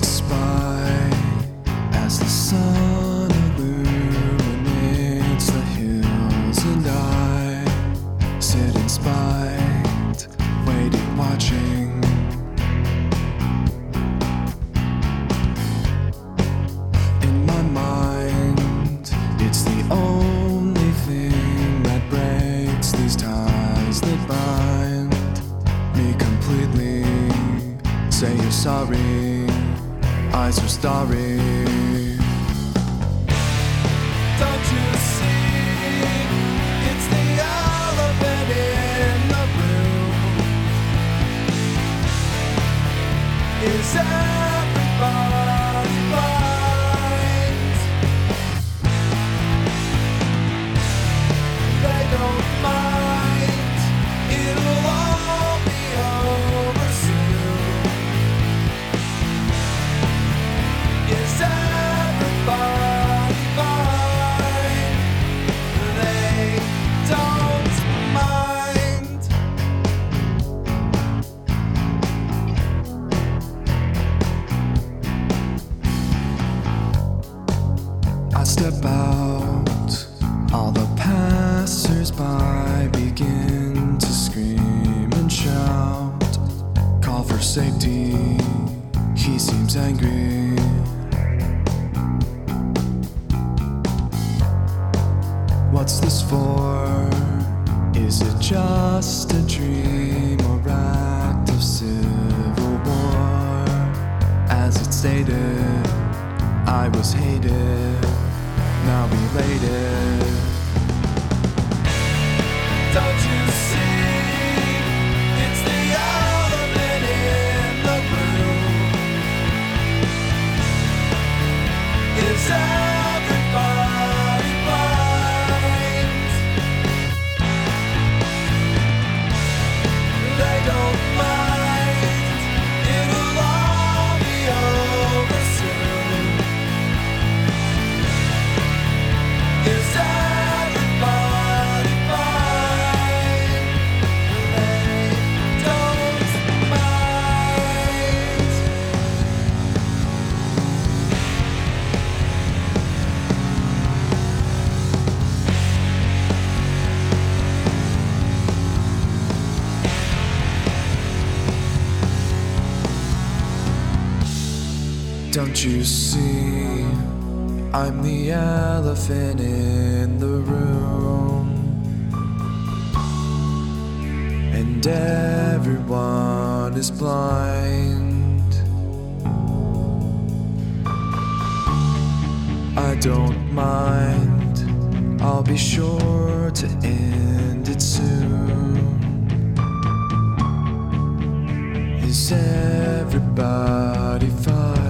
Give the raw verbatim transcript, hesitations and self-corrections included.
spy as the sun illuminates the hills, and I sit in spite, waiting, watching. In my mind, it's the only thing that breaks these ties that bind me completely. Say you're sorry, eyes are starry. Don't you see, it's the elephant in the room. Is everybody blind? They don't mind, it'll all be over soon. Is everybody fine? They don't mind. I step out, all the passers-by begin to scream and shout, call for safety, he seems angry. What's this for? Is it just a dream or act of civil war? As it stated, I was hated, now belated. Don't you see, it's the elephant in the room. Is everybody blind? They don't mind, it'll all be over soon. Is everybody fine? They don't mind. Don't you see, I'm the elephant in the room, and everyone is blind. I don't mind, I'll be sure to end it soon. Is everybody fine?